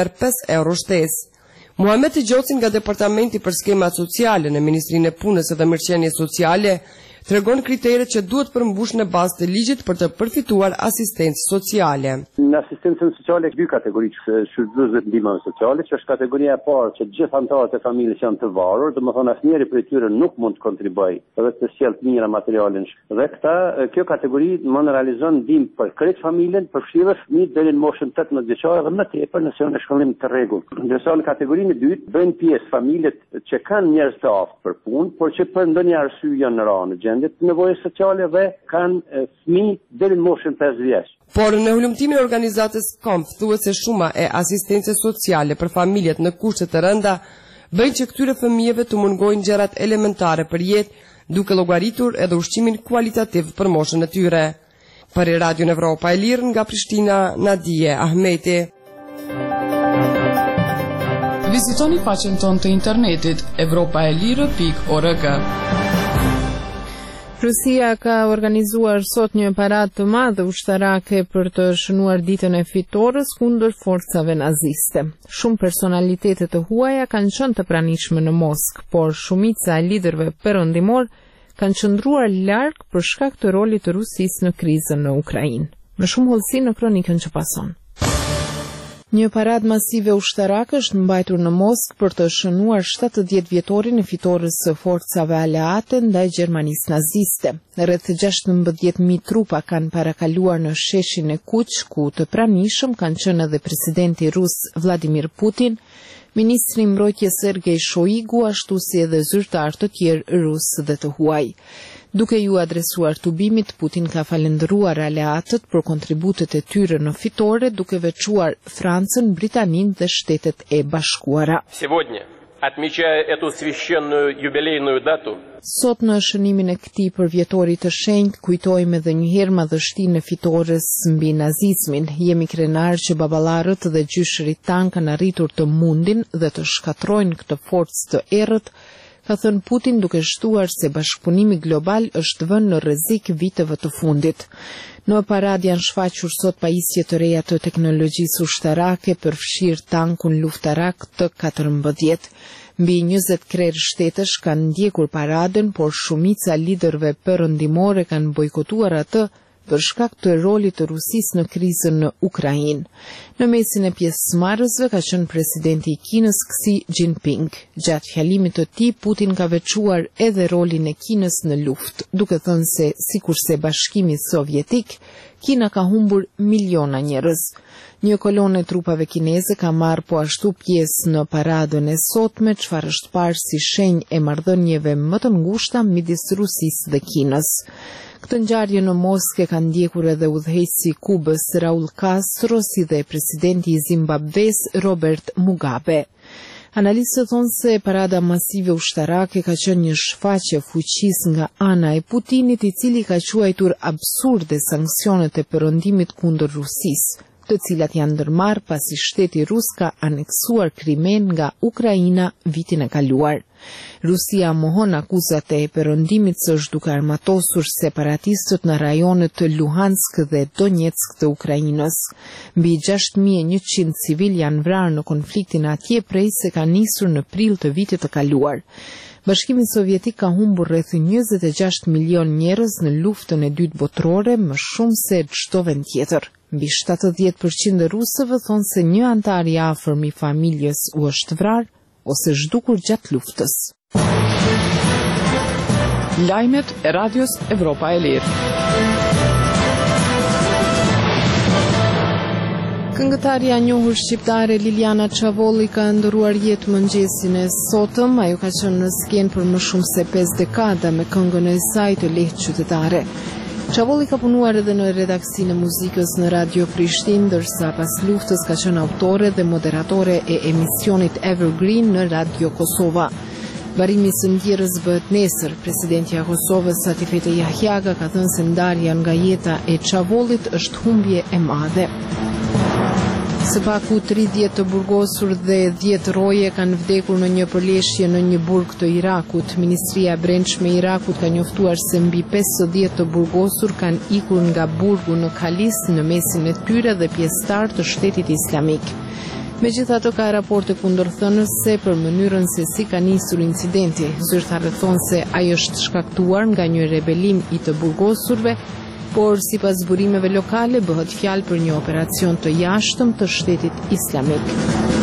€5 shtesë. Muhamet Gjoci nga Departamenti për Skemat Sociale në Ministrinë e Punës dhe Mirëqenies Sociale tregon kriteret që duhet përmbush në bazë të ligjit për të përfituar asistencë sociale. Në asistencën sociale dy kategori shfrytëzuesve të ndihmave sociale, që është kategoria e parë që gjithë anëtarët e familjes janë të varur, domethënë asnjëri prej tyre nuk mund të kontribuojë edhe të sjellë të mira materiale. Dhe kjo kategori mund të realizon ndihmë për krejt familjen, përfshirë fëmijët deri në moshën 18 vjeçare dhe më tepër nëse janë në shkollim të rregullt. Ndërsa në kategorinë e dytë bëjnë pjesë familjet që kanë njerëz të aftë për punë, por që për ndonjë arsye janë rënë në gjendje të nevojës sociale dhe kanë fëmijë deri në moshën 5 vjeç. Por në hulumtimin e organizatës KOMF thuhet se shuma e asistencës sociale për familjet në kushte të rënda bëjnë që këtyre fëmijëve të mungojnë gjërat elementare për jetë, duke llogaritur edhe ushqimin kualitativ për moshën e tyre. Për Radio Evropa e Lirë nga Prishtina, Nadije Ahmeti. Vizitoni faqen tonë të internetit europaelire.org. Rusia ka organizuar sot një parad të madhe ushtarake për të shënuar ditën e fitores kundër forcave naziste. Shumë personalitete të huaja kanë qenë të pranishme në Moskë, por shumica e liderëve perëndimor kanë qëndruar larg për shkak të rolit të Rusisë në krizën në Ukrainë. Më shumë hollësi në kronikën që pason. Një parad masive ushtarake është mbajtur në Moskë për të shënuar 70 vjetorin e fitores së forcave aleate ndaj Gjermanisë naziste. Rreth 16.000 trupa kanë parakaluar në sheshin e Kuq, ku të pranishëm kanë qenë edhe presidenti rus Vladimir Putin, ministri i mbrojtjes Sergej Shoigu, ashtu si edhe zyrtar të tjerë rus dhe të huaj. Duke ju adresuar tubimit, Putin ka falendëruar aleatët për kontributet e tyre në fitore, duke veçuar Francën, Britaninë dhe Shtetet e Bashkuara. Отмечая эту священную юбилейную дату, Sot në shënimin e këtij përvjetorit të shenjtë kujtojmë edhe një herë madhështinë e fitores mbi nazizmin. Jemi krenar që baballarët dhe gjyshërit tanë kanë arritur të mundin dhe të shkatrojnë këtë forcë të errët, ka thënë Putin, duke shtuar se bashkëpunimi global është vënë në rrezik viteve të fundit. Në parad janë shfaqur sot pajisje të reja të teknologjisë ushtarake, përfshirë tankun luftarak T-14. Mbi 20 krerë shtetësh kanë ndjekur paradën, por shumica liderëve perëndimore kanë bojkotuar atë për shkak të rolit të Rusisë në krizën në Ukrainë. Në mesin e pjesëmarrësve ka qenë presidenti i Kinës Xi Jinping. Gjatë fjalimit të tij, Putin ka veçuar edhe rolin e Kinës në luftë, duke thënë se sikurse Bashkimi Sovjetik, Kina ka humbur miliona njerëz. Një kolonë e trupave kineze ka marrë po ashtu pjesë në paradën e sotme, çfarë është parë si shenjë e marrëdhënieve më të ngushta midis Rusisë dhe Kinës. Këtë ngjarje në Moskë kanë ndjekur edhe udhëheqësi i Kubës Raul Castro, si dhe presidenti i Zimbabves Robert Mugabe. Analistët thonë se parada masive ushtarake ka qenë një shfaqje fuqisë nga ana e Putinit, i cili ka quajtur absurde sanksionet e perëndimit kundër Rusisë, të cilat janë ndërmarrë pasi shteti rus ka aneksuar Krimen nga Ukraina vitin e kaluar. Rusia mohon akuzat e perëndimit se është duke armatosur separatistët në rajonet të Luhansk dhe Donetsk të Ukrainës. Mbi 6100 civil janë vrarë në konfliktin atje prej se ka nisur në prill të vitit të kaluar. Bashkimi Sovjetik ka humbur rreth 26 milion njerëz në luftën e dytë botërore, më shumë se çdo vend tjetër. Mbi 70% e rusëve thonë se një antar i afërm i familjes u është vrarë ose zhdukur gjatë luftës. Lajmet e Radios Evropa e Lirë. Këngëtarja e njohur shqiptare Liliana Çavolli ka ndëruar jetë mëngjesin e sotëm. Ajo ka qenë në skenë për më shumë se 5 dekada me këngën e saj të lehtë qytetare. Çavolli ka punuar edhe në redaksinë e muzikës në Radio Prishtinë, ndërsa pas luftës ka qenë autore dhe moderatore e emisionit Evergreen në Radio Kosova. Varimi së ndjerës bëhet nesër. Presidentja e Kosovës Satifete Jahjaga ka thënë se ndarja nga jeta e Çavollit është humbje e madhe. Së paku 30 të burgosur dhe 10 roje kanë vdekur në një përleshje në një burg të Irakut. Ministria e Brendshme e Irakut ka njoftuar se mbi 50 të burgosur kanë ikur nga burgu në Kalis në mesin e tyre dhe pjesëtar të Shtetit Islamik. Megjithatë, ka raporte kundërthënëse për mënyrën se si ka nisur incidenti. Zyrtarët thonë se ai është shkaktuar nga një rebelim i të burgosurve, por sipas burimeve lokale bëhet fjalë për një operacion të jashtëm të Shtetit Islamik.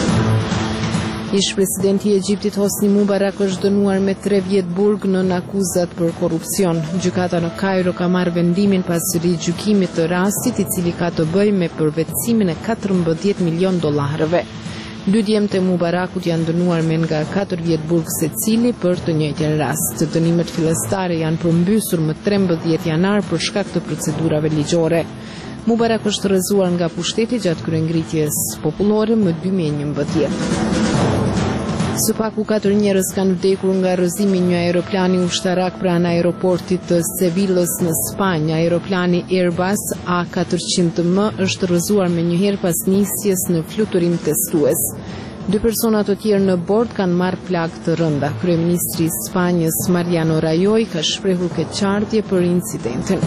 Ish presidenti i Egjiptit Hosni Mubarak është dënuar me 3 vjet burg nën akuzat për korrupsion. Gjykata në Kairo ka marrë vendimin pas rigjykimit të rastit, i cili ka të bëjë me përvetësimin e 14 milion dollarëve. 2 djemtë e Mubarakut janë dënuar me nga 4 vjet burg secili për të njëjtin rast. Dënimet fillestare janë përmbysur më 13 janar për shkak të procedurave ligjore. Mubarak është rrëzuar nga pushteti gjatë kryengritjes popullore më 2011. Së paku 4 njerëz kanë vdekur nga rrëzimi një aeroplani ushtarak pranë aeroportit të Sevillës në Spanjë. Aeroplani Airbus A400M është rrëzuar menjëherë pas nisjes në fluturim testues. 2 persona të tjerë në bord kanë marrë plagë të rënda. Kryeministri i Spanjës Mariano Rajoy ka shprehur keqardhje për incidentin.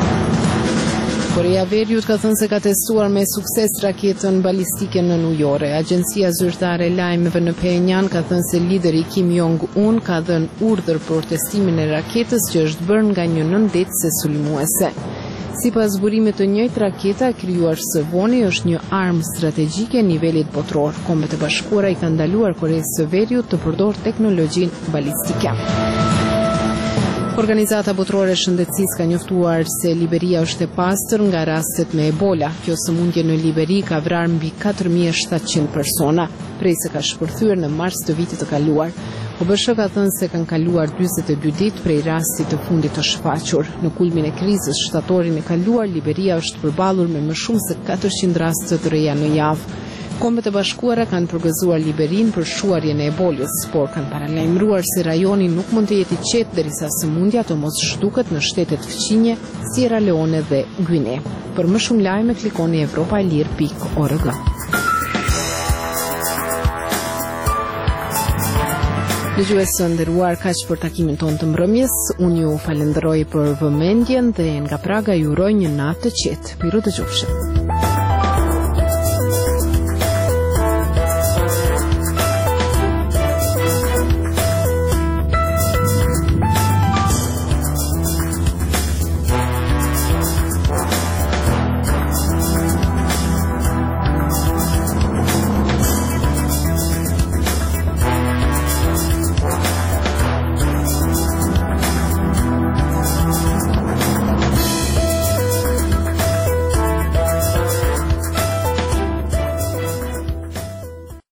Korea e Veriut ka thënë se ka testuar me sukses raketën balistike në ujore. Agjencia zyrtare e lajmeve në Pyongyang ka thënë se lideri Kim Jong-un ka dhënë urdhër për testimin e raketës që është bërë nga një nëndetëse sulmuese. Sipas burimit të njëjtë, raketa e krijuar së voni është një armë strategjike e nivelit botror. Kombet e Bashkuara i kanë ndaluar Koreas së Veriut të përdorë teknologjinë balistike. Organizata Botërore e Shëndetësisë ka njoftuar se Liberia është e pastër nga rastet me Ebola. Kjo sëmundje në Liberi ka vrarë mbi 4700 persona, prej se ka shpërthyer në mars të vitit të kaluar. OBSH ka thënë se kanë kaluar 42 ditë prej rastit të fundit të shfaqur. Në kulmin e krizës shtatorin e kaluar, Liberia është përballur me më shumë se 400 raste të reja në javë. Kombet e Bashkuara kanë përgëzuar Liberinë për shuarjen e ebolës, por kanë paralajmëruar se rajoni nuk mund të jetë i qetë derisa sëmundja të mos zhduket në shtetet fëqinje, Sierra Leone dhe Guinea. Për më shumë lajme klikoni europaelir.org. Dëgjues të nderuar, kaq për takimin tonë të mbrëmjes. Unë ju falenderoj për vëmendjen dhe nga Praga ju uroj një natë të qetë. Miru dëgjofshim.